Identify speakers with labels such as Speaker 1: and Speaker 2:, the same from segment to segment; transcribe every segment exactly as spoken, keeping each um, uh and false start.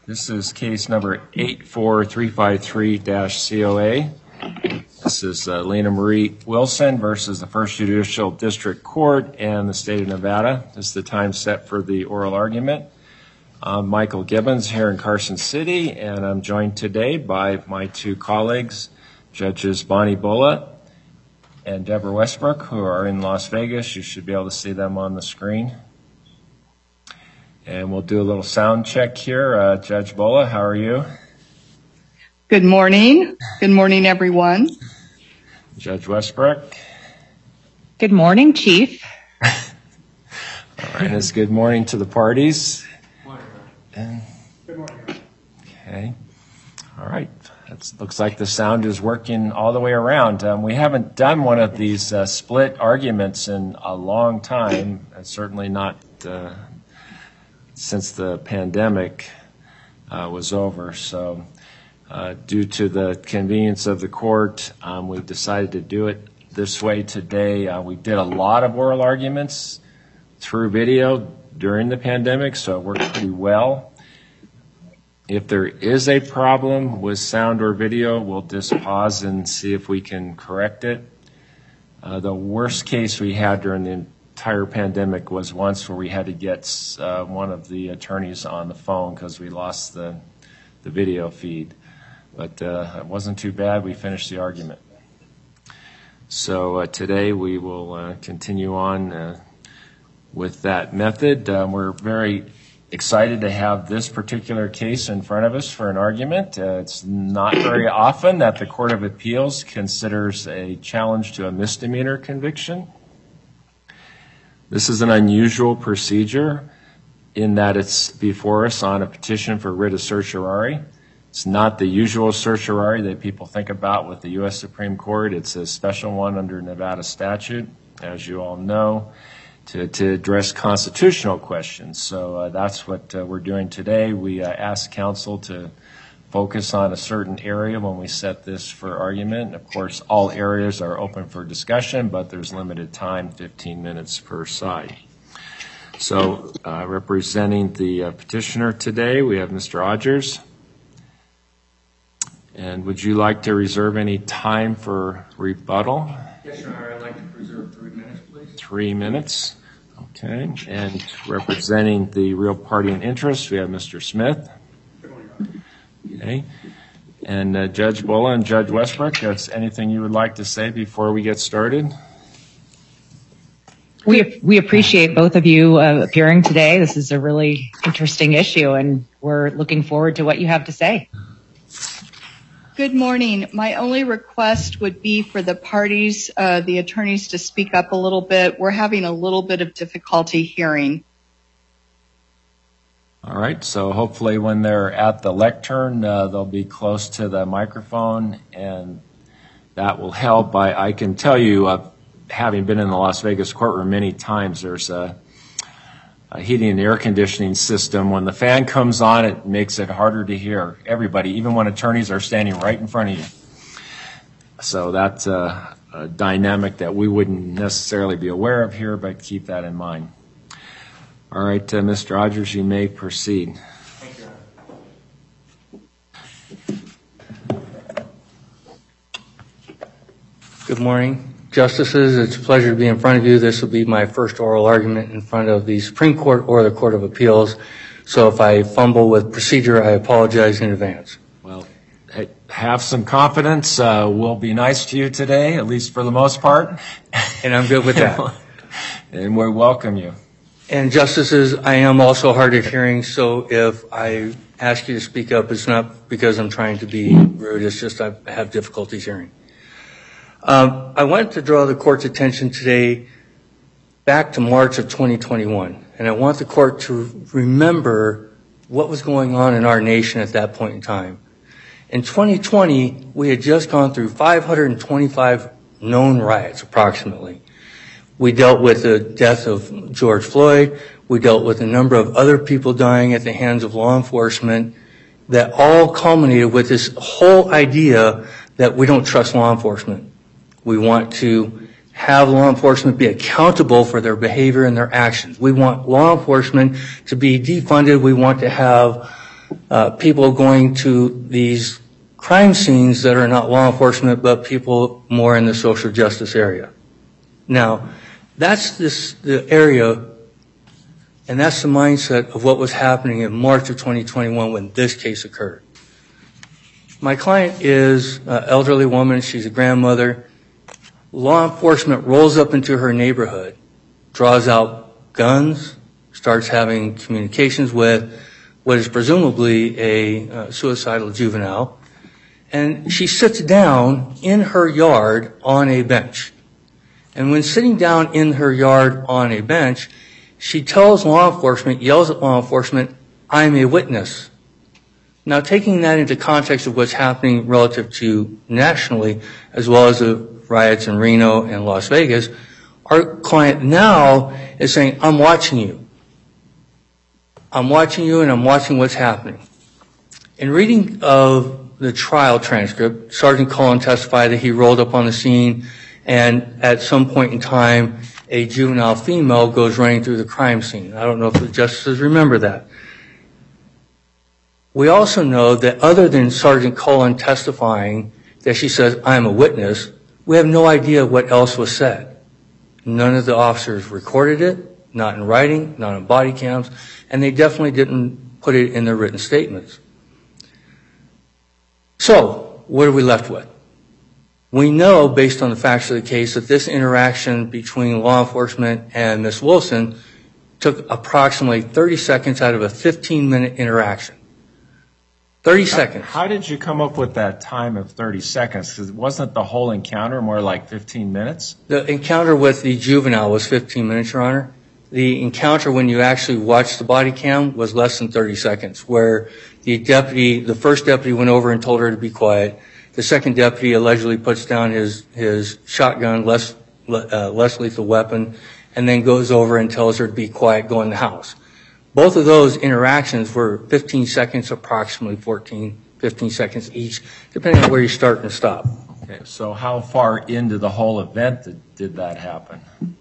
Speaker 1: This is case number eight four three five three C O A. This is uh, Lena Marie Wilson versus the First Judicial District Court and the State of Nevada. This is the time set for the oral argument. I'm Michael Gibbons here in Carson City, and I'm joined today by my two colleagues, Judges Bonnie Bulla and Deborah Westbrook, who are in Las Vegas. You should be able to see them on the screen. And we'll do a little sound check here. Uh, Judge Bulla, how are you?
Speaker 2: Good morning. Good morning, everyone.
Speaker 1: Judge Westbrook.
Speaker 3: Good morning, Chief.
Speaker 1: All right, it's good morning to the parties. Good morning. And,
Speaker 4: good morning.
Speaker 1: Okay. All right. It looks like the sound is working all the way around. Um, we haven't done one of these uh, split arguments in a long time, and certainly not uh, since the pandemic uh, was over. So uh, due to the convenience of the court, um, we've decided to do it this way today. Uh, we did a lot of oral arguments through video during the pandemic, so it worked pretty well. If there is a problem with sound or video, we'll just pause and see if we can correct it. Uh, the worst case we had during the entire pandemic was once where we had to get uh, one of the attorneys on the phone because we lost the, the video feed. But uh, it wasn't too bad. We finished the argument. So uh, today we will uh, continue on uh, with that method. Uh, we're very excited to have this particular case in front of us for an argument. Uh, it's not very often that the Court of Appeals considers a challenge to a misdemeanor conviction. This is an unusual procedure in that it's before us on a petition for writ of certiorari. It's not the usual certiorari that people think about with the U S Supreme Court. It's a special one under Nevada statute, as you all know, to, to address constitutional questions. So uh, that's what uh, we're doing today. We uh, asked counsel to focus on a certain area when we set this for argument. Of course, all areas are open for discussion, but there's limited time, fifteen minutes per side. So uh, representing the uh, petitioner today, we have Mister Odgers. And would you like to reserve any time for rebuttal?
Speaker 4: Yes, Your Honor, I'd like to preserve three minutes, please.
Speaker 1: Three minutes. Okay. And representing the real party in interest, we have Mister Smith.
Speaker 4: Good morning, Your Honor.
Speaker 1: Okay. And uh, Judge Bulla and Judge Westbrook, is anything you would like to say before we get started?
Speaker 3: We we appreciate both of you uh, appearing today. This is a really interesting issue, and we're looking forward to what you have to say.
Speaker 2: Good morning. My only request would be for the parties, uh, the attorneys, to speak up a little bit. We're having a little bit of difficulty hearing.
Speaker 1: All right, so hopefully when they're at the lectern, uh, they'll be close to the microphone, and that will help. I, I can tell you, uh, having been in the Las Vegas courtroom many times, there's a, a heating and air conditioning system. When the fan comes on, it makes it harder to hear everybody, even when attorneys are standing right in front of you. So that's a, a dynamic that we wouldn't necessarily be aware of here, but keep that in mind. All right, uh, Mister Odgers, you may proceed.
Speaker 4: Thank you, Your Honor. Good morning, Justices. It's a pleasure to be in front of you. This will be my first oral argument in front of the Supreme Court or the Court of Appeals. So if I fumble with procedure, I apologize in advance.
Speaker 1: Well, hey, have some confidence. Uh, we'll be nice to you today, at least for the most part.
Speaker 4: And I'm good with that.
Speaker 1: And we welcome you.
Speaker 4: And Justices, I am also hard of hearing, so if I ask you to speak up, it's not because I'm trying to be rude, it's just I have difficulties hearing. Um, I want to draw the Court's attention today back to March of twenty twenty-one, and I want the Court to remember what was going on in our nation at that point in time. In twenty twenty, we had just gone through five hundred twenty-five known riots, approximately. We dealt with the death of George Floyd. We dealt with a number of other people dying at the hands of law enforcement that all culminated with this whole idea that we don't trust law enforcement. We want to have law enforcement be accountable for their behavior and their actions. We want law enforcement to be defunded. We want to have uh, people going to these crime scenes that are not law enforcement, but people more in the social justice area. Now, that's this, the area, and that's the mindset of what was happening in March of twenty twenty-one when this case occurred. My client is an elderly woman. She's a grandmother. Law enforcement rolls up into her neighborhood, draws out guns, starts having communications with what is presumably a uh, suicidal juvenile, and she sits down in her yard on a bench. And when sitting down in her yard on a bench, she tells law enforcement, yells at law enforcement, "I'm a witness." Now, taking that into context of what's happening relative to nationally, as well as the riots in Reno and Las Vegas, our client now is saying, "I'm watching you. I'm watching you and I'm watching what's happening." In reading of the trial transcript, Sergeant Cullen testified that he rolled up on the scene and at some point in time, a juvenile female goes running through the crime scene. I don't know if the justices remember that. We also know that other than Sergeant Cullen testifying that she says, "I'm a witness," we have no idea what else was said. None of the officers recorded it, not in writing, not on body cams, and they definitely didn't put it in their written statements. So, what are we left with? We know, based on the facts of the case, that this interaction between law enforcement and Miz Wilson took approximately thirty seconds out of a fifteen minute interaction. thirty seconds.
Speaker 1: How did you come up with that time of thirty seconds? Because wasn't the whole encounter more like fifteen minutes?
Speaker 4: The encounter with the juvenile was fifteen minutes, Your Honor. The encounter when you actually watched the body cam was less than thirty seconds, where the deputy, the first deputy went over and told her to be quiet. The second deputy allegedly puts down his, his shotgun, less, uh, less lethal weapon, and then goes over and tells her to be quiet, go in the house. Both of those interactions were fifteen seconds, approximately fourteen, fifteen seconds each, depending on where you start and stop.
Speaker 1: Okay, so how far into the whole event did, did that happen?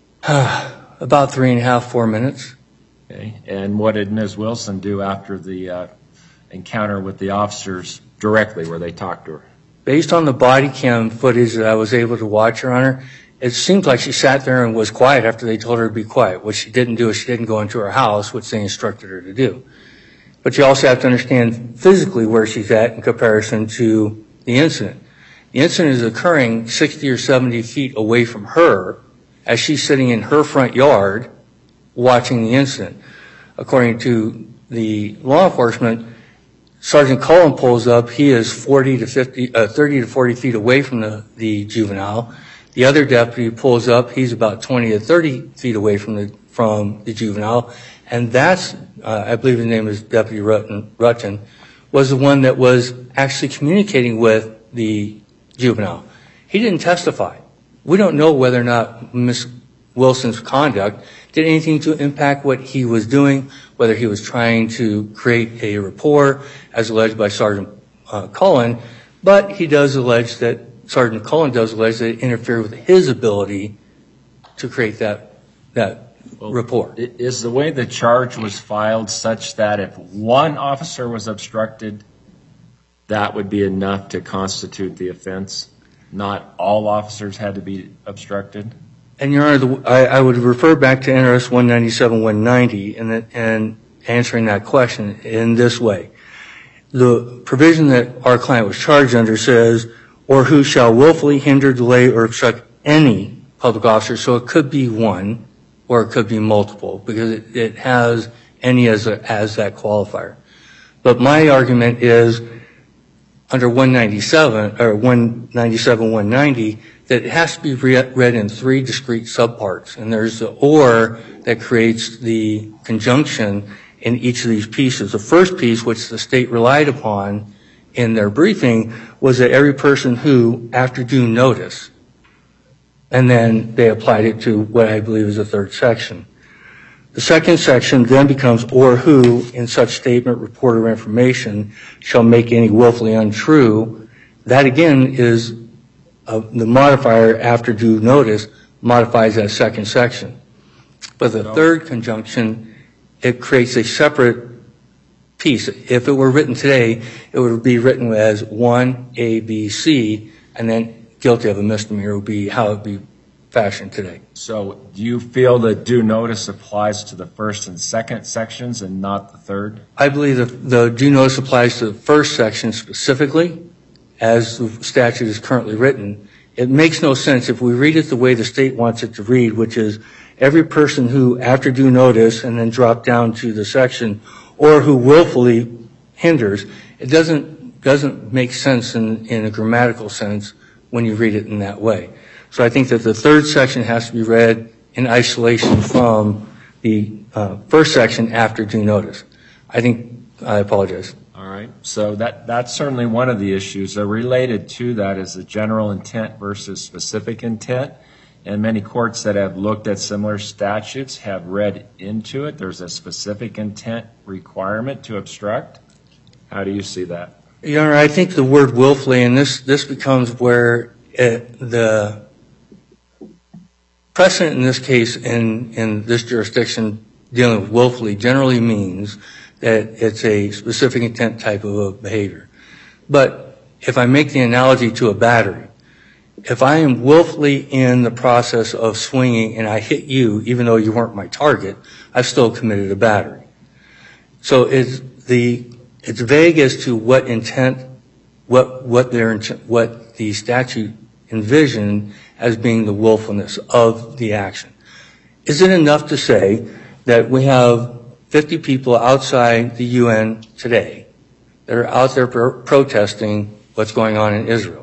Speaker 4: About three and a half, four minutes.
Speaker 1: Okay, and what did Miz Wilson do after the uh, encounter with the officers directly, where they talked to her?
Speaker 4: Based on the body cam footage that I was able to watch, Your Honor, it seemed like she sat there and was quiet after they told her to be quiet. What she didn't do is she didn't go into her house, which they instructed her to do. But you also have to understand physically where she's at in comparison to the incident. The incident is occurring sixty or seventy feet away from her as she's sitting in her front yard watching the incident. According to the law enforcement, Sergeant Cullen pulls up. He is forty to fifty, uh, thirty to forty feet away from the, the juvenile. The other deputy pulls up. He's about twenty to thirty feet away from the from the juvenile, and that's uh, I believe his name is Deputy Rutten, Rutten, was the one that was actually communicating with the juvenile. He didn't testify. We don't know whether or not Miz Wilson's conduct did anything to impact what he was doing, whether he was trying to create a rapport, as alleged by Sergeant uh, Cullen, but he does allege that, Sergeant Cullen does allege that it interfered with his ability to create that, that well, rapport.
Speaker 1: Is the way the charge was filed such that if one officer was obstructed, that would be enough to constitute the offense? Not all officers had to be obstructed?
Speaker 4: And, Your Honor, the, I, I would refer back to N R S one ninety-seven one ninety and, the, and answering that question in this way. The provision that our client was charged under says, or who shall willfully hinder, delay, or obstruct any public officer. So it could be one or it could be multiple because it, it has any as, a, as that qualifier. But my argument is under one ninety-seven or one ninety-seven one ninety that it has to be read in three discrete subparts. And there's the or that creates the conjunction in each of these pieces. The first piece, which the state relied upon in their briefing, was that every person who, after due notice, and then they applied it to what I believe is the third section. The second section then becomes or who in such statement, report, or information shall make any willfully untrue. That again is uh, the modifier after due notice modifies that second section. But the third conjunction, it creates a separate piece. If it were written today, it would be written as one A, B, C, and then guilty of a misdemeanor would be how it would be fashioned today.
Speaker 1: So do you feel that due notice applies to the first and second sections and not the third?
Speaker 4: I believe that the due notice applies to the first section specifically, as the statute is currently written. It makes no sense if we read it the way the state wants it to read, which is every person who, after due notice and then drop down to the section, or who willfully hinders, it doesn't doesn't make sense in, in a grammatical sense when you read it in that way. So I think that the third section has to be read in isolation from the uh, first section after due notice. I think, I apologize.
Speaker 1: All right. So that that's certainly one of the issues. Uh, related to that is the general intent versus specific intent. And many courts that have looked at similar statutes have read into it. There's a specific intent requirement to obstruct. How do you see that?
Speaker 4: Your Honor, I think the word willfully, and this, this becomes where it, the precedent in this case in, in this jurisdiction dealing with willfully generally means that it's a specific intent type of a behavior. But if I make the analogy to a battery, if I am willfully in the process of swinging and I hit you, even though you weren't my target, I've still committed a battery. So it's the it's vague as to what intent, what what their what the statute envisioned as being the willfulness of the action. Is it enough to say that we have fifty people outside the U N today that are out there pro- protesting what's going on in Israel?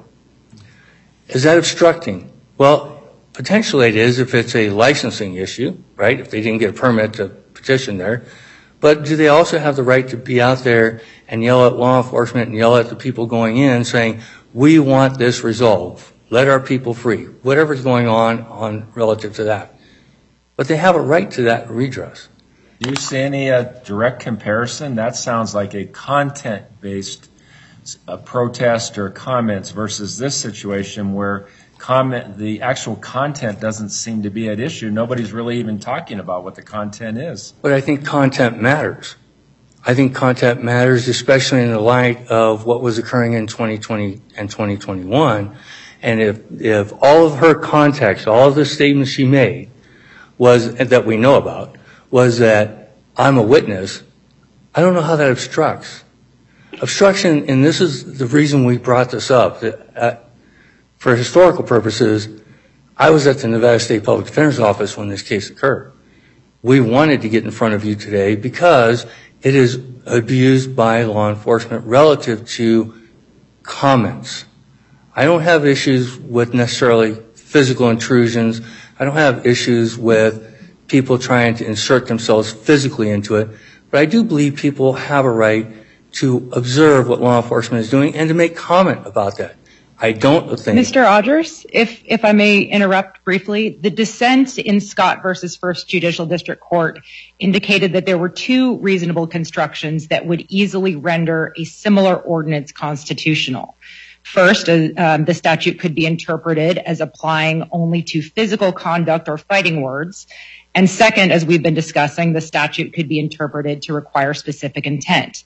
Speaker 4: Is that obstructing? Well, potentially it is if it's a licensing issue, right? If they didn't get a permit to petition there. But do they also have the right to be out there and yell at law enforcement and yell at the people going in saying, we want this resolved, let our people free, whatever's going on on relative to that. But they have a right to that redress.
Speaker 1: Do you see any uh, direct comparison? That sounds like a content-based uh, protest or comments versus this situation where comment, the actual content doesn't seem to be at issue. Nobody's really even talking about what the content is.
Speaker 4: But I think content matters. I think content matters, especially in the light of what was occurring in twenty twenty and twenty twenty-one. And if, if all of her context, all of the statements she made was, that we know about, was that I'm a witness, I don't know how that obstructs. Obstruction, and this is the reason we brought this up, that, uh, for historical purposes, I was at the Nevada State Public Defender's Office when this case occurred. We wanted to get in front of you today because it is abused by law enforcement relative to comments. I don't have issues with necessarily physical intrusions. I don't have issues with people trying to insert themselves physically into it. But I do believe people have a right to observe what law enforcement is doing and to make comment about that. I don't think...
Speaker 3: Mister Odgers, if, if I may interrupt briefly, the dissent in Scott versus First Judicial District Court indicated that there were two reasonable constructions that would easily render a similar ordinance constitutional. First, uh, um, the statute could be interpreted as applying only to physical conduct or fighting words. And second, as we've been discussing, the statute could be interpreted to require specific intent.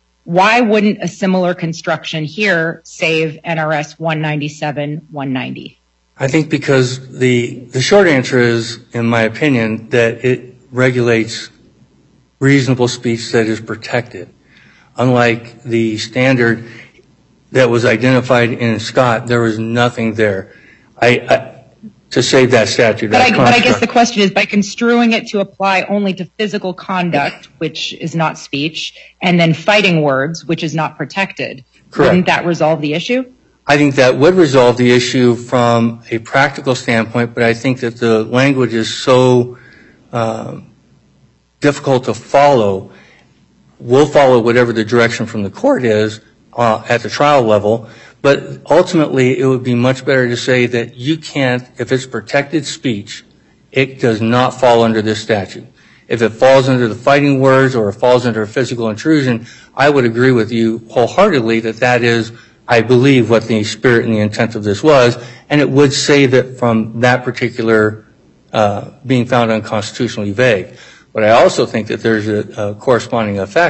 Speaker 3: Why wouldn't a similar construction here save N R S one ninety-seven one ninety?
Speaker 4: I think because the the short answer is, in my opinion, that it regulates reasonable speech that is protected. Unlike the standard that was identified in Scott, there was nothing there. I, I to save that statute.
Speaker 3: But,
Speaker 4: that
Speaker 3: I, but I guess the question is, by construing it to apply only to physical conduct, which is not speech, and then fighting words, which is not protected,
Speaker 4: Correct.
Speaker 3: Wouldn't that resolve the issue?
Speaker 4: I think that would resolve the issue from a practical standpoint, but I think that the language is so um, difficult to follow. We'll follow whatever the direction from the court is uh, at the trial level, but ultimately it would be much better to say that you can't, if it's protected speech, it does not fall under this statute. If it falls under the fighting words or it falls under a physical intrusion, I would agree with you wholeheartedly that that is, I believe, what the spirit and the intent of this was, and it would save it from that particular uh, being found unconstitutionally vague. But I also think that there's a, a corresponding effect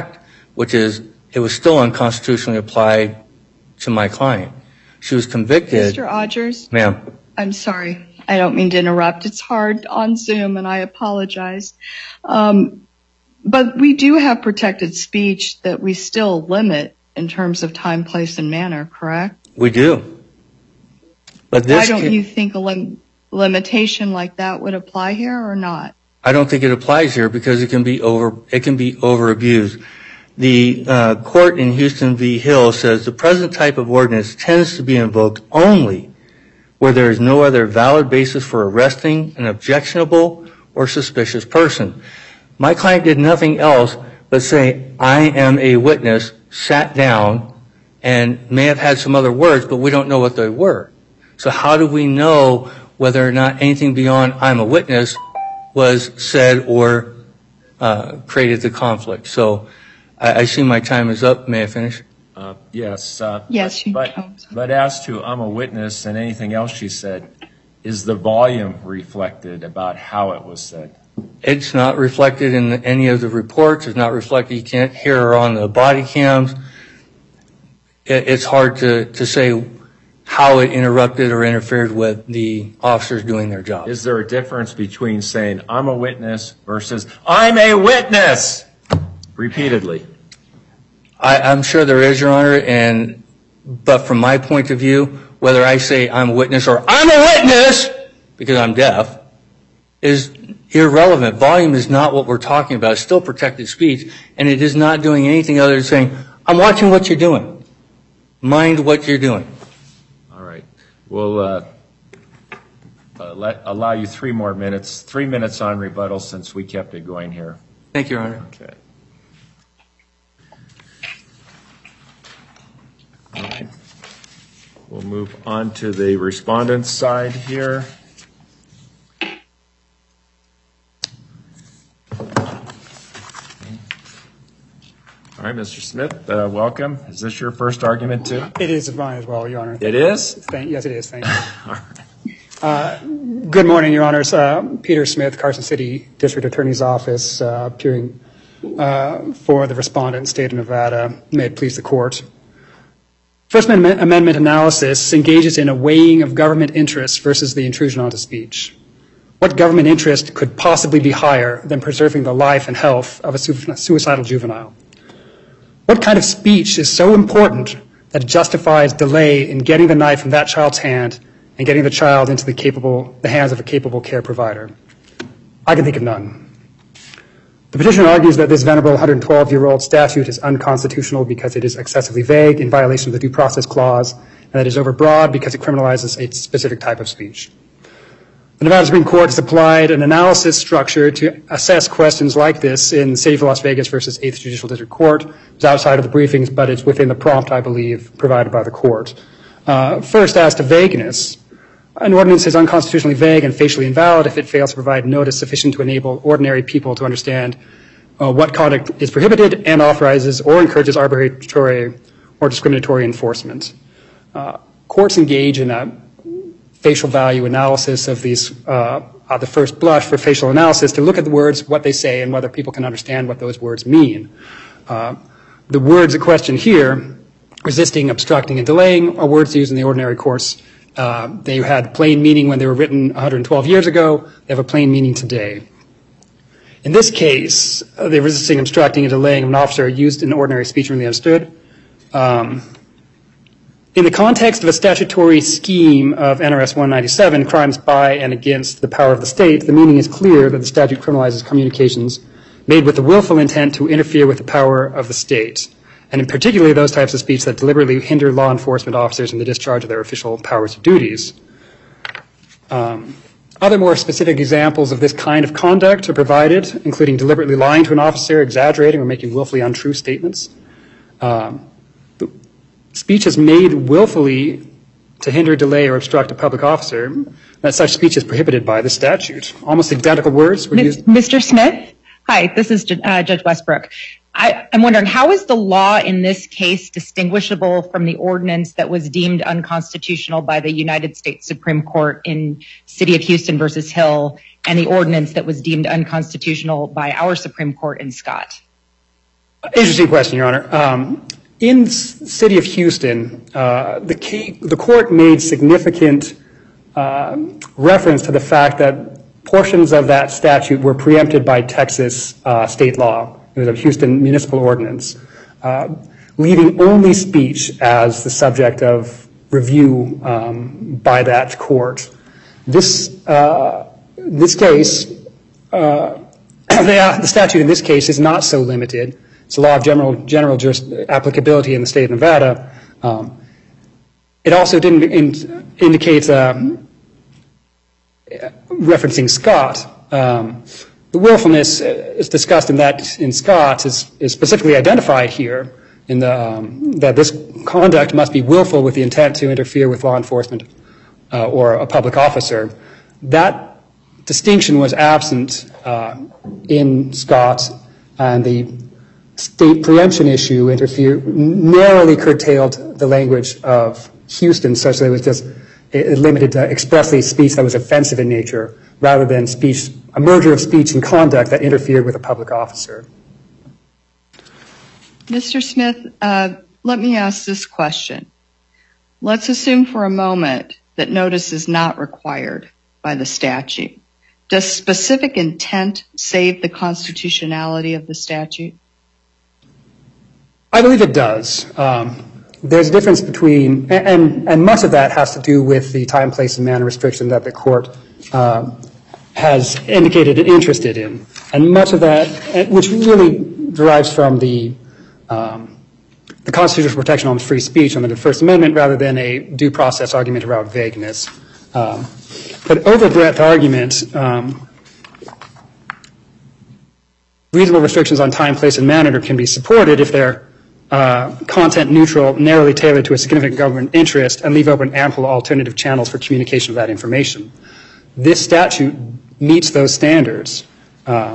Speaker 4: which is it was still unconstitutionally applied to my client. She was convicted.
Speaker 2: Mister Odgers?
Speaker 4: Ma'am.
Speaker 2: I'm sorry. I don't mean to interrupt. It's hard on Zoom, and I apologize. Um, but we do have protected speech that we still limit in terms of time, place, and manner, correct?
Speaker 4: We do. But this
Speaker 2: Why don't
Speaker 4: can,
Speaker 2: you think a lim- limitation like that would apply here or not?
Speaker 4: I don't think it applies here because it can be over. It can be over abused. The uh, court in Houston v. Hill says the present type of ordinance tends to be invoked only where there is no other valid basis for arresting an objectionable or suspicious person. My client did nothing else but say, I am a witness, sat down, and may have had some other words, but we don't know what they were. So how do we know whether or not anything beyond I'm a witness was said or uh, created the conflict? So I, I see my time is up. May I finish?
Speaker 1: Uh, yes. Uh,
Speaker 2: Yes, you
Speaker 1: but,
Speaker 2: can.
Speaker 1: but as to I'm a witness and anything else she said, is the volume reflected about how it was said?
Speaker 4: It's not reflected in the, any of the reports. It's not reflected. You can't hear her on the body cams. It, it's hard to, to say how it interrupted or interfered with the officers doing their job.
Speaker 1: Is there a difference between saying I'm a witness versus I'm a witness repeatedly?
Speaker 4: I, I'm sure there is, Your Honor, and but from my point of view, whether I say I'm a witness or I'm a witness because I'm deaf is irrelevant. Volume is not what we're talking about. It's still protected speech, and it is not doing anything other than saying, I'm watching what you're doing. Mind what you're doing.
Speaker 1: All right. We'll uh, uh, let, allow you three more minutes, three minutes on rebuttal since we kept it going here.
Speaker 4: Thank you, Your Honor.
Speaker 1: Okay. All right. We'll move on to the respondent's side here. All right, Mister Smith, uh, welcome. Is this your first argument, too?
Speaker 5: It is mine as well, Your Honor.
Speaker 1: It is?
Speaker 5: Thank, yes, it is. Thank you.
Speaker 1: All right.
Speaker 5: Uh, good morning, Your Honors. Uh, Peter Smith, Carson City District Attorney's Office, uh, appearing uh, for the respondent, State of Nevada. May it please the Court. First Amendment analysis engages in a weighing of government interests versus the intrusion onto speech. What government interest could possibly be higher than preserving the life and health of a suicidal juvenile? What kind of speech is so important that it justifies delay in getting the knife from that child's hand and getting the child into the capable, the hands of a capable care provider? I can think of none. The petitioner argues that this venerable one hundred twelve-year-old statute is unconstitutional because it is excessively vague in violation of the Due Process Clause, and that it is overbroad because it criminalizes a specific type of speech. The Nevada Supreme Court has applied an analysis structure to assess questions like this in the City of Las Vegas versus eighth Judicial District Court. It's outside of the briefings, but it's within the prompt, I believe, provided by the court. Uh, first, as to vagueness, an ordinance is unconstitutionally vague and facially invalid if it fails to provide notice sufficient to enable ordinary people to understand uh, what conduct is prohibited and authorizes or encourages arbitrary or discriminatory enforcement. Uh, courts engage in a facial value analysis of these, uh, at the first blush for facial analysis, to look at the words, what they say, and whether people can understand what those words mean. Uh, the words at question here, resisting, obstructing, and delaying, are words used in the ordinary course. Uh, they had plain meaning when they were written one hundred twelve years ago. They have a plain meaning today. In this case, uh, the resisting, obstructing, and delaying of an officer are used in ordinary speech really understood. Um, in the context of a statutory scheme of N R S one ninety-seven, crimes by and against the power of the state, the meaning is clear that the statute criminalizes communications made with the willful intent to interfere with the power of the state, and in particular those types of speech that deliberately hinder law enforcement officers in the discharge of their official powers or duties. Um, other more specific examples of this kind of conduct are provided, including deliberately lying to an officer, exaggerating, or making willfully untrue statements. Um, speech is made willfully to hinder, delay, or obstruct a public officer, that such speech is prohibited by the statute. Almost identical words were used.
Speaker 3: Mister Smith? Hi, this is uh, Judge Westbrook. I, I'm wondering, how is the law in this case distinguishable from the ordinance that was deemed unconstitutional by the United States Supreme Court in City of Houston versus Hill, and the ordinance that was deemed unconstitutional by our Supreme Court in Scott?
Speaker 5: Interesting question, Your Honor. Um, in the city of Houston, uh, the, key, the court made significant uh, reference to the fact that portions of that statute were preempted by Texas uh, state law. It was a Houston municipal ordinance, uh, leaving only speech as the subject of review um, by that court. This, uh, this case, uh, the, the statute in this case is not so limited. It's a law of general, general just applicability in the state of Nevada. Um, it also didn't in, indicate, um, referencing Scott, um, the willfulness is discussed in that in Scott is, is specifically identified here in the um, that this conduct must be willful with the intent to interfere with law enforcement uh, or a public officer. That distinction was absent uh, in Scott, and the state preemption issue interfered narrowly curtailed the language of Houston, such that it was just it limited to expressly speech that was offensive in nature, rather than speech, a merger of speech and conduct that interfered with a public officer.
Speaker 2: Mister Smith, uh, let me ask this question. Let's assume for a moment that notice is not required by the statute. Does specific intent save the constitutionality of the statute?
Speaker 5: I believe it does. Um, There's a difference between, and, and much of that has to do with the time, place, and manner restriction that the court uh, has indicated it interested in. And much of that, which really derives from the, um, the constitutional protection on free speech under the First Amendment rather than a due process argument around vagueness. Um, but overbreadth argument, um, reasonable restrictions on time, place, and manner can be supported if they're Uh, content neutral, narrowly tailored to a significant government interest, and leave open ample alternative channels for communication of that information. This statute meets those standards. Uh,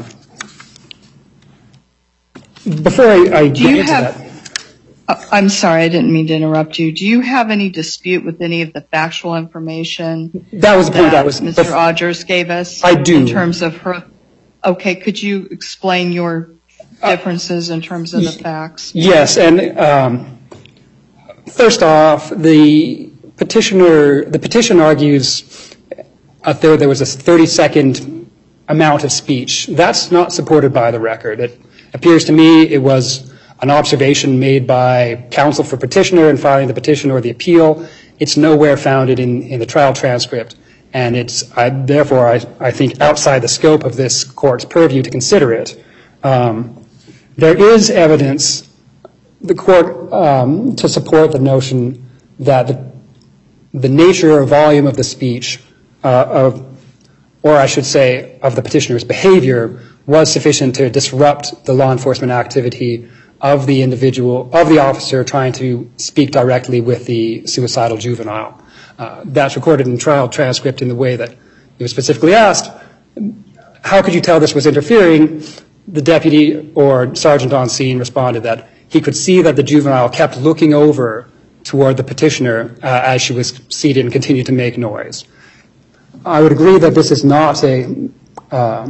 Speaker 5: before I, I
Speaker 2: Do
Speaker 5: get
Speaker 2: you
Speaker 5: into
Speaker 2: have,
Speaker 5: that.
Speaker 2: Uh, I'm sorry, I didn't mean to interrupt you. Do you have any dispute with any of the factual information
Speaker 5: That was the point
Speaker 2: that
Speaker 5: that was.
Speaker 2: Mister Rogers gave us?
Speaker 5: I do.
Speaker 2: In terms of her, okay, could you explain your differences in terms of the facts?
Speaker 5: Yes, and um, first off, the petitioner, the petition argues uh, there, there was a thirty-second amount of speech. That's not supported by the record. It appears to me it was an observation made by counsel for petitioner in filing the petition or the appeal. It's nowhere founded in, in the trial transcript, and it's I, therefore I, I think outside the scope of this court's purview to consider it. Um, There is evidence, the court, um, to support the notion that the, the nature or volume of the speech, uh, of, or I should say, of the petitioner's behavior was sufficient to disrupt the law enforcement activity of the individual, of the officer trying to speak directly with the suicidal juvenile. Uh, that's recorded in the trial transcript in the way that it was specifically asked, how could you tell this was interfering? The deputy or sergeant on scene responded that he could see that the juvenile kept looking over toward the petitioner uh, as she was seated and continued to make noise. I would agree that this is not a, uh,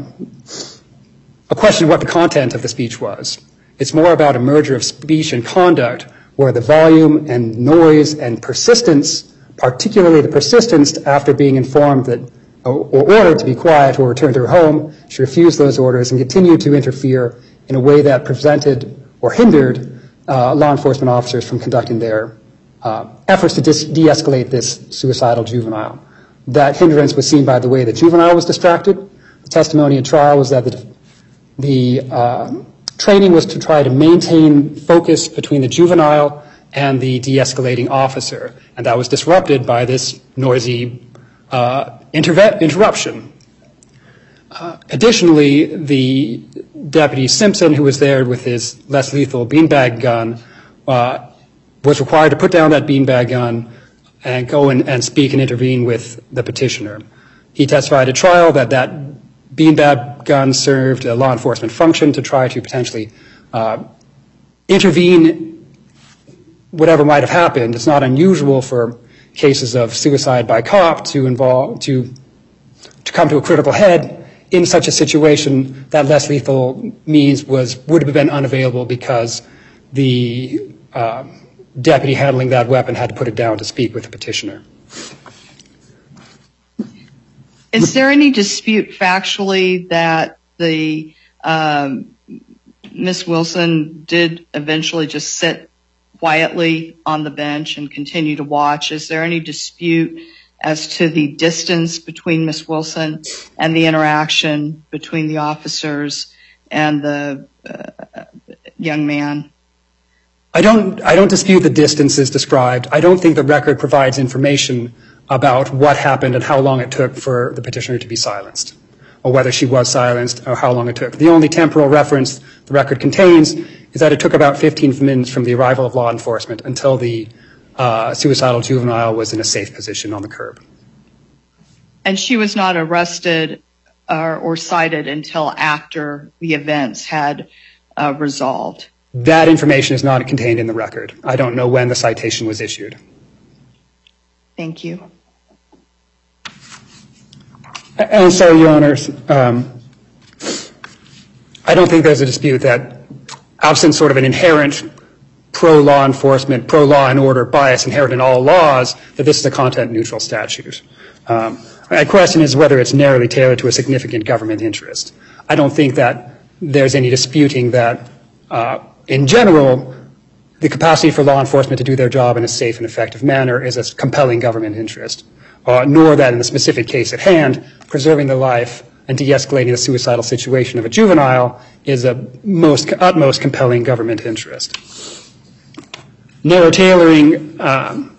Speaker 5: a question of what the content of the speech was. It's more about a merger of speech and conduct where the volume and noise and persistence, particularly the persistence after being informed that or ordered to be quiet or return to her home, she refused those orders and continued to interfere in a way that prevented or hindered uh, law enforcement officers from conducting their uh, efforts to dis- de-escalate this suicidal juvenile. That hindrance was seen by the way the juvenile was distracted. The testimony in trial was that the, the uh, training was to try to maintain focus between the juvenile and the de-escalating officer, and that was disrupted by this noisy uh, Interve- interruption. Uh, additionally, the Deputy Simpson, who was there with his less lethal beanbag gun, uh, was required to put down that beanbag gun and go in and speak and intervene with the petitioner. He testified at trial that that beanbag gun served a law enforcement function to try to potentially uh, intervene whatever might have happened. It's not unusual for cases of suicide by cop to involve to to come to a critical head in such a situation, that less lethal means was would have been unavailable because the uh, deputy handling that weapon had to put it down to speak with the petitioner.
Speaker 2: Is there any dispute factually that the um, Miz Wilson did eventually just sit quietly on the bench and continue to watch? Is there any dispute as to the distance between Miz Wilson and the interaction between the officers and the uh, young man?
Speaker 5: I don't, I don't dispute the distances described. I don't think the record provides information about what happened and how long it took for the petitioner to be silenced, or whether she was silenced, or how long it took. The only temporal reference the record contains is that it took about fifteen minutes from the arrival of law enforcement until the uh, suicidal juvenile was in a safe position on the curb.
Speaker 2: And she was not arrested or, or cited until after the events had uh, resolved?
Speaker 5: That information is not contained in the record. I don't know when the citation was issued.
Speaker 2: Thank you.
Speaker 5: And so, Your Honors, um, I don't think there's a dispute that, absent sort of an inherent pro-law enforcement, pro-law and order bias inherent in all laws, that this is a content-neutral statute. Um, my question is whether it's narrowly tailored to a significant government interest. I don't think that there's any disputing that, uh, in general, the capacity for law enforcement to do their job in a safe and effective manner is a compelling government interest, uh, nor that in the specific case at hand, preserving the life and de-escalating the suicidal situation of a juvenile is a most utmost compelling government interest. Narrow tailoring um,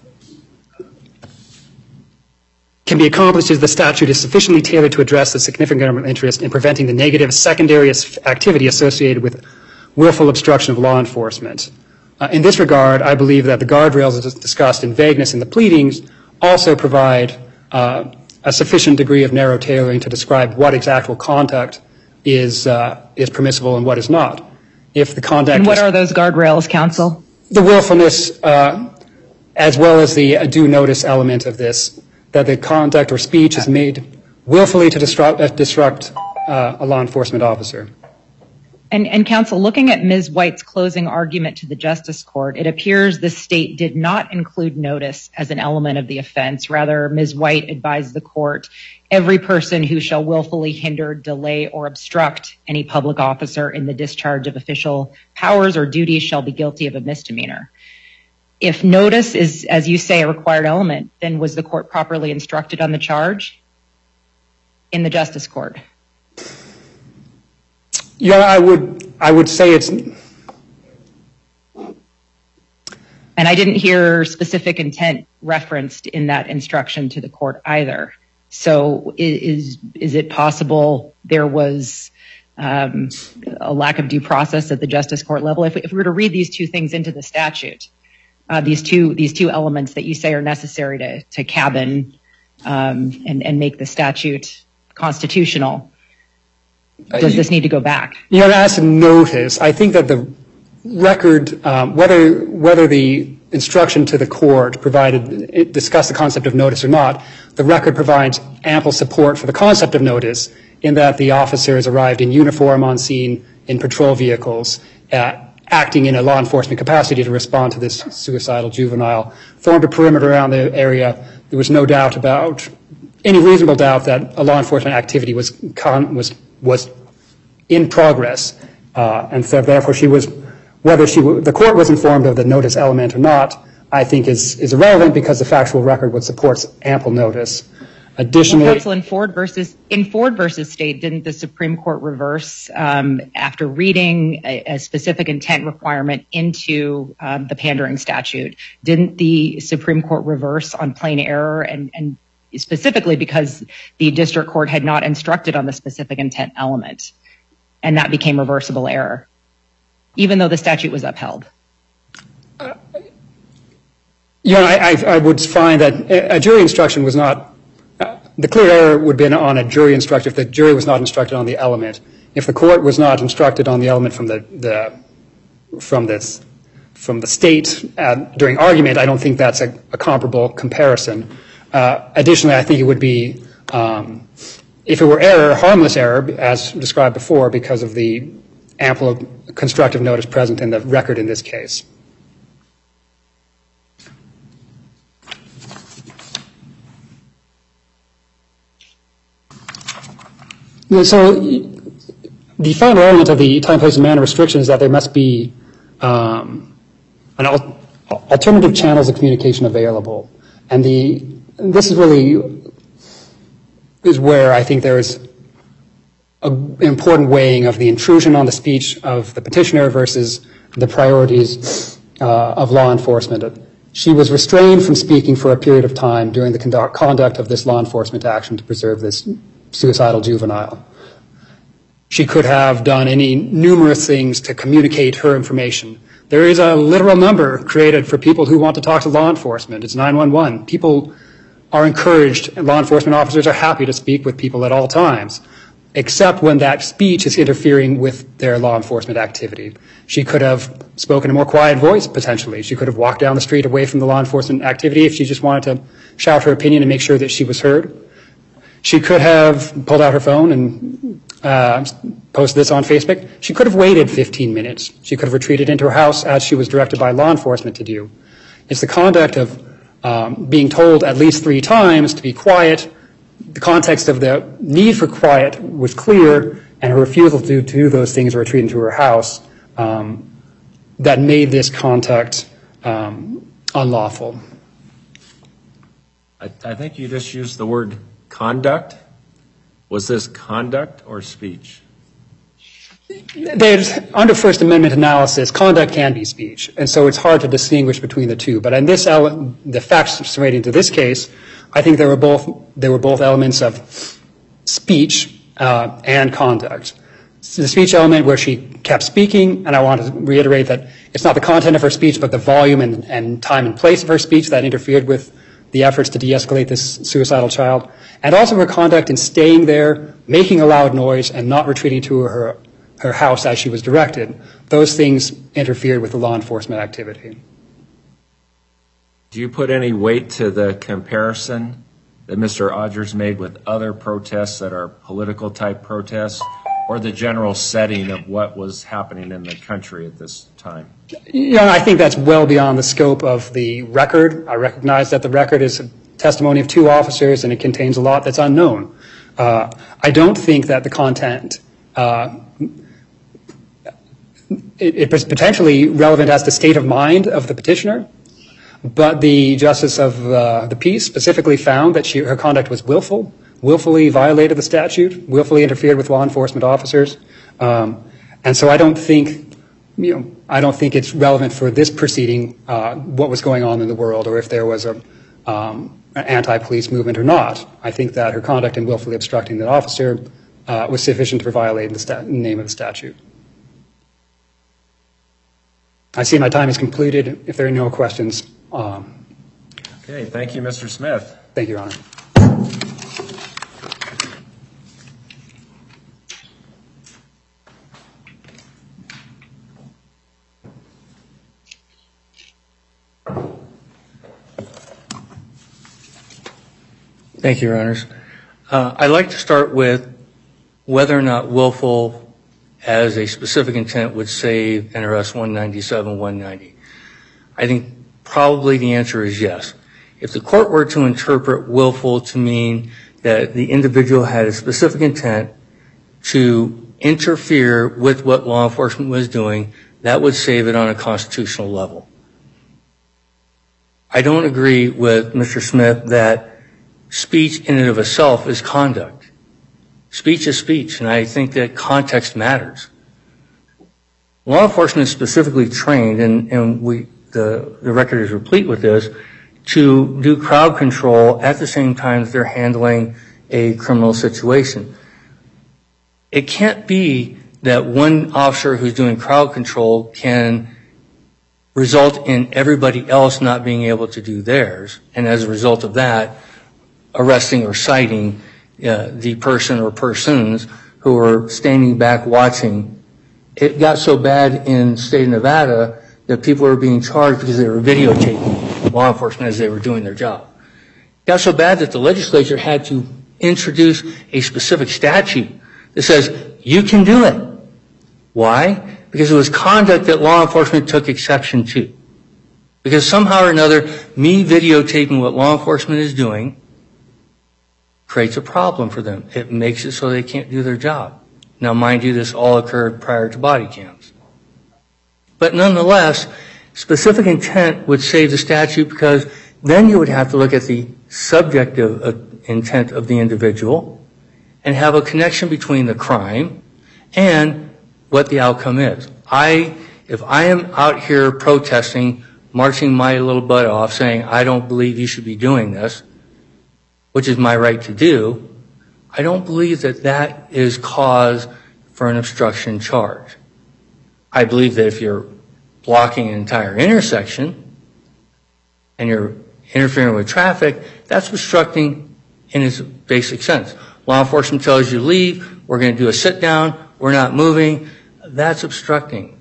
Speaker 5: can be accomplished if the statute is sufficiently tailored to address the significant government interest in preventing the negative secondary activity associated with willful obstruction of law enforcement. Uh, in this regard, I believe that the guardrails as discussed in vagueness in the pleadings also provide uh, a sufficient degree of narrow tailoring to describe what exact conduct is uh, is permissible and what is not. If the conduct
Speaker 3: and what
Speaker 5: is,
Speaker 3: are those guardrails, counsel?
Speaker 5: The willfulness, uh, as well as the due notice element of this, that the conduct or speech is made willfully to disrupt, uh, disrupt uh, a law enforcement officer.
Speaker 3: And, and counsel, looking at Miz White's closing argument to the Justice Court, it appears the state did not include notice as an element of the offense. Rather, Miz White advised the court, every person who shall willfully hinder, delay, or obstruct any public officer in the discharge of official powers or duties shall be guilty of a misdemeanor. If notice is, as you say, a required element, then was the court properly instructed on the charge in the Justice Court?
Speaker 5: Yeah, I would, I would say it's.
Speaker 3: And I didn't hear specific intent referenced in that instruction to the court either. So is, is it possible there was um, a lack of due process at the Justice Court level? If we, if we were to read these two things into the statute, uh, these two, these two elements that you say are necessary to, to cabin um, and, and make the statute constitutional, does this need to go back?
Speaker 5: You know, as to notice, I think that the record, um, whether whether the instruction to the court provided it discussed the concept of notice or not, the record provides ample support for the concept of notice in that the officers arrived in uniform on scene in patrol vehicles, uh, acting in a law enforcement capacity to respond to this suicidal juvenile, formed a perimeter around the area. There was no doubt about any reasonable doubt that a law enforcement activity was con- was was in progress, uh, and so therefore she was, whether she w- the court was informed of the notice element or not, I think is is irrelevant because the factual record would support ample notice. Additionally,
Speaker 3: well, counsel, in Ford versus in Ford versus State, didn't the Supreme Court reverse um, after reading a, a specific intent requirement into um, the pandering statute? Didn't the Supreme Court reverse on plain error and and specifically because the district court had not instructed on the specific intent element, and that became reversible error, even though the statute was upheld?
Speaker 5: Uh, you know, I, I, I would find that a jury instruction was not, uh, the clear error would have been on a jury instruction if the jury was not instructed on the element. If the court was not instructed on the element from the, the from this from the state uh, during argument, I don't think that's a, a comparable comparison. Uh, additionally, I think it would be um, if it were error, harmless error, as described before, because of the ample constructive notice present in the record in this case. So the final element of the time, place, and manner restriction is that there must be um, an al- alternative channels of communication available. And the this is really is where I think there is an important weighing of the intrusion on the speech of the petitioner versus the priorities uh, of law enforcement. She was restrained from speaking for a period of time during the conduct, conduct of this law enforcement action to preserve this suicidal juvenile. She could have done any numerous things to communicate her information. There is a literal number created for people who want to talk to law enforcement. It's nine one one. People are encouraged, and law enforcement officers are happy to speak with people at all times, except when that speech is interfering with their law enforcement activity. She could have spoken in a more quiet voice, potentially. She could have walked down the street away from the law enforcement activity if she just wanted to shout her opinion and make sure that she was heard. She could have pulled out her phone and uh, posted this on Facebook. She could have waited fifteen minutes. She could have retreated into her house as she was directed by law enforcement to do. It's the conduct of um, being told at least three times to be quiet. The context of the need for quiet was clear, and her refusal to do those things or retreat into her house um, that made this contact um, unlawful.
Speaker 1: I, I think you just used the word conduct. Was this conduct or speech?
Speaker 5: There's, under First Amendment analysis, conduct can be speech, and so it's hard to distinguish between the two. But in this, ele- the facts relating to this case, I think there were both there were both elements of speech uh, and conduct. So the speech element where she kept speaking, and I want to reiterate that it's not the content of her speech, but the volume and, and time and place of her speech that interfered with the efforts to de-escalate this suicidal child, and also her conduct in staying there, making a loud noise, and not retreating to her her house as she was directed. Those things interfered with the law enforcement activity.
Speaker 1: Do you put any weight to the comparison that Mister Odgers made with other protests that are political type protests, or the general setting of what was happening in the country at this time?
Speaker 5: You know, I think that's well beyond the scope of the record. I recognize that the record is a testimony of two officers, and it contains a lot that's unknown. Uh, I don't think that the content uh, it, it was potentially relevant as the state of mind of the petitioner. But the justice of uh, the peace specifically found that she, her conduct was willful, willfully violated the statute, willfully interfered with law enforcement officers, um, and so I don't think, you know, I don't think it's relevant for this proceeding uh, what was going on in the world or if there was a um, an anti-police movement or not. I think that her conduct in willfully obstructing the officer uh, was sufficient for violating the stat- name of the statute. I see my time is completed. If there are no questions. Um,
Speaker 1: okay, thank you, Mister Smith.
Speaker 5: Thank you, Your Honor.
Speaker 4: Thank you, Your Honors. Uh, I'd like to start with whether or not willful as a specific intent would save N R S one ninety-seven one ninety. I think probably the answer is yes. If the court were to interpret willful to mean that the individual had a specific intent to interfere with what law enforcement was doing, that would save it on a constitutional level. I don't agree with Mister Smith that speech in and of itself is conduct. Speech is speech, and I think that context matters. Law enforcement is specifically trained, and, and we, the, the record is replete with this, to do crowd control at the same time that they're handling a criminal situation. It can't be that one officer who's doing crowd control can result in everybody else not being able to do theirs, and as a result of that, arresting or citing uh, the person or persons who are standing back watching. It got so bad in the state of Nevada that people were being charged because they were videotaping law enforcement as they were doing their job. It got so bad that the legislature had to introduce a specific statute that says you can do it. Why? Because it was conduct that law enforcement took exception to. Because somehow or another, me videotaping what law enforcement is doing creates a problem for them. It makes it so they can't do their job. Now, mind you, this all occurred prior to body cams. But nonetheless, specific intent would save the statute, because then you would have to look at the subjective uh, intent of the individual and have a connection between the crime and what the outcome is. I, if I am out here protesting, marching my little butt off, saying I don't believe you should be doing this, which is my right to do, I don't believe that that is cause for an obstruction charge. I believe that if you're blocking an entire intersection and you're interfering with traffic, that's obstructing in its basic sense. Law enforcement tells you leave, we're going to do a sit down, we're not moving, that's obstructing.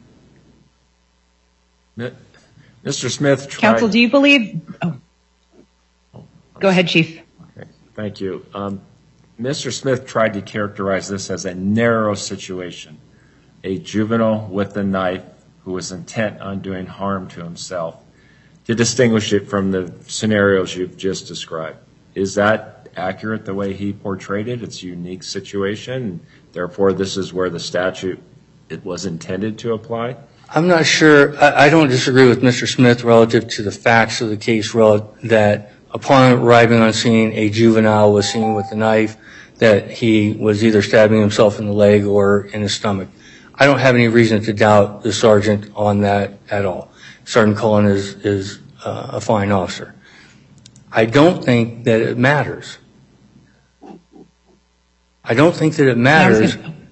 Speaker 1: Mister Smith tried...
Speaker 3: Counsel, do you believe... Oh. Go ahead, Chief.
Speaker 1: Okay, thank you. Um, Mister Smith tried to characterize this as a narrow situation. A juvenile with a knife who was intent on doing harm to himself, to distinguish it from the scenarios you've just described. Is that accurate, the way he portrayed it? It's a unique situation, therefore this is where the statute it was intended to apply?
Speaker 4: I'm not sure. I, I don't disagree with Mister Smith relative to the facts of the case, that upon arriving on scene, a juvenile was seen with a knife, that he was either stabbing himself in the leg or in his stomach. I don't have any reason to doubt the sergeant on that at all. Sergeant Cullen is, is uh, a fine officer. I don't think that it matters. I don't think that it matters.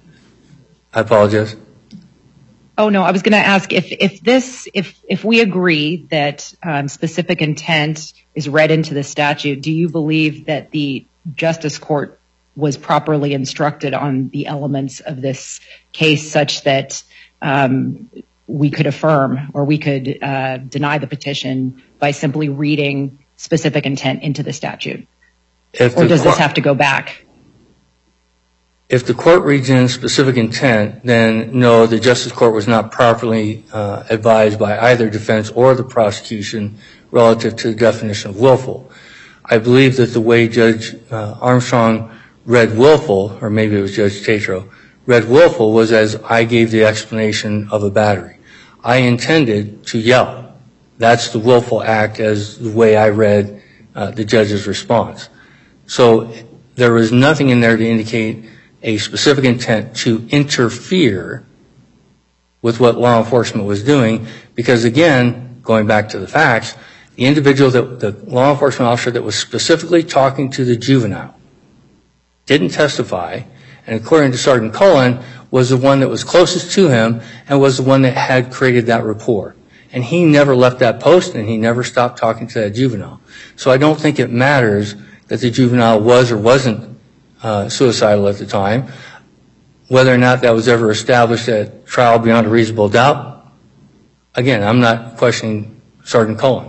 Speaker 4: I apologize.
Speaker 3: Oh no, I was going to ask if if this if if we agree that um, specific intent is read into the statute, do you believe that the Justice Court was properly instructed on the elements of this case, such that um, we could affirm or we could uh, deny the petition by simply reading specific intent into the statute? If or does this have to go back?
Speaker 4: If the court reads in specific intent, then no, the Justice Court was not properly uh, advised by either defense or the prosecution relative to the definition of willful. I believe that the way Judge uh, Armstrong read willful, or maybe it was Judge Tatro, read willful was as I gave the explanation of a battery. I intended to yell. That's the willful act as the way I read uh, the judge's response. So there was nothing in there to indicate a specific intent to interfere with what law enforcement was doing, because again, going back to the facts, the individual, that the law enforcement officer that was specifically talking to the juvenile didn't testify, and according to Sergeant Cullen, was the one that was closest to him and was the one that had created that rapport. And he never left that post, and he never stopped talking to that juvenile. So I don't think it matters that the juvenile was or wasn't uh, suicidal at the time. Whether or not that was ever established at trial beyond a reasonable doubt, again, I'm not questioning Sergeant Cullen.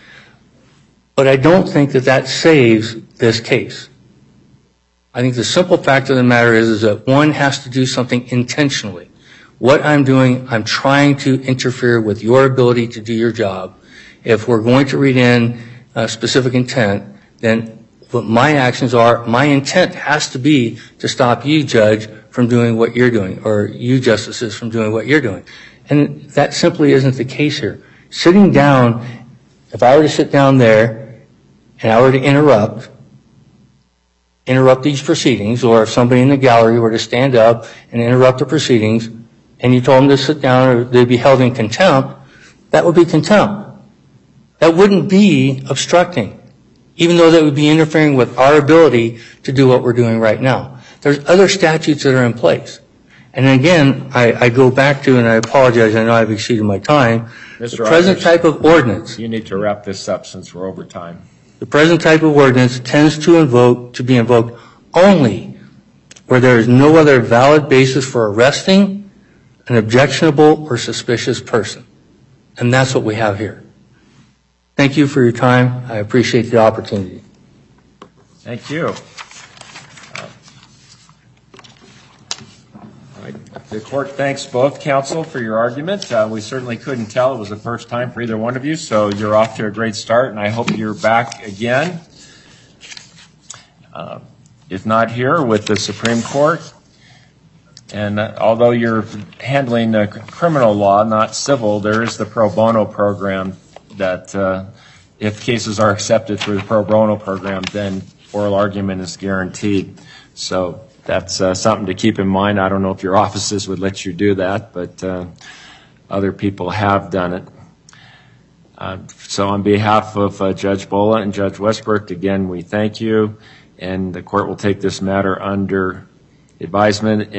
Speaker 4: But I don't think that that saves this case. I think the simple fact of the matter is, is that one has to do something intentionally. What I'm doing, I'm trying to interfere with your ability to do your job. If we're going to read in uh, specific intent, then what my actions are, my intent has to be to stop you, Judge, from doing what you're doing, or you, Justices, from doing what you're doing. And that simply isn't the case here. Sitting down, if I were to sit down there and I were to interrupt, interrupt these proceedings, or if somebody in the gallery were to stand up and interrupt the proceedings, and you told them to sit down or they'd be held in contempt, that would be contempt. That wouldn't be obstructing, even though that would be interfering with our ability to do what we're doing right now. There's other statutes that are in place. And again, I, I go back to, and I apologize, I know I've exceeded my time,
Speaker 1: Mister
Speaker 4: the present
Speaker 1: Rogers,
Speaker 4: type of ordinance.
Speaker 1: You need to wrap this up since we're over time.
Speaker 4: The present type of ordinance tends to invoke, to be invoked only where there is no other valid basis for arresting an objectionable or suspicious person. And that's what we have here. Thank you for your time. I appreciate the opportunity.
Speaker 1: Thank you. The court thanks both counsel for your argument. Uh, we certainly couldn't tell it was the first time for either one of you, so you're off to a great start, and I hope you're back again. Uh, if not here, with the Supreme Court. And uh, although you're handling uh, criminal law, not civil, there is the pro bono program that uh, if cases are accepted through the pro bono program, then oral argument is guaranteed. So that's uh, something to keep in mind. I don't know if your offices would let you do that, but uh, other people have done it. Uh, so on behalf of uh, Judge Bola and Judge Westbrook, again, we thank you, and the court will take this matter under advisement.